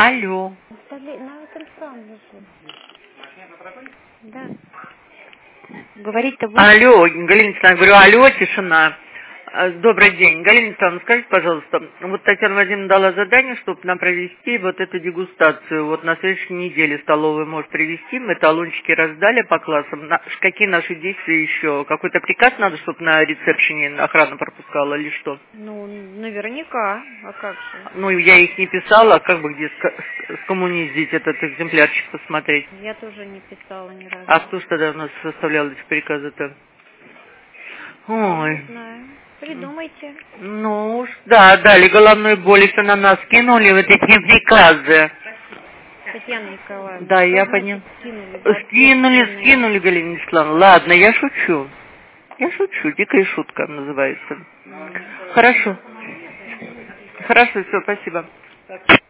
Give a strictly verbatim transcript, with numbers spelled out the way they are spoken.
Алло. На этом самом лежит. Да. Говорить-то будет. Алло, Галина Александровна, говорю, алло, тишина. А, Добрый день. Галина Александровна, скажите, пожалуйста, вот Татьяна Владимировна дала задание, чтобы нам провести вот эту дегустацию. Вот на следующей неделе столовая может привезти, мы талончики раздали по классам. На- какие наши действия еще? Какой-то приказ надо, чтобы на ресепшене охрана пропускала или что? Ну, наверняка. А как же? Ну, я их не писала, как бы где ска- скоммунизить этот экземплярчик посмотреть. Я тоже не писала ни разу. А кто ж тогда у нас составлял эти приказы-то? Ой. Не знаю. Придумайте. Ну уж, да, дали головной боли, что на нас кинули вот эти приказы. Татьяна Николаевна. Да, что я значит поняла. Скинули, Скинули, ответственные? скинули, Галина Исламовна. Ладно, я шучу. Я шучу, дикая шутка называется. Хорошо. Хорошо, все, спасибо.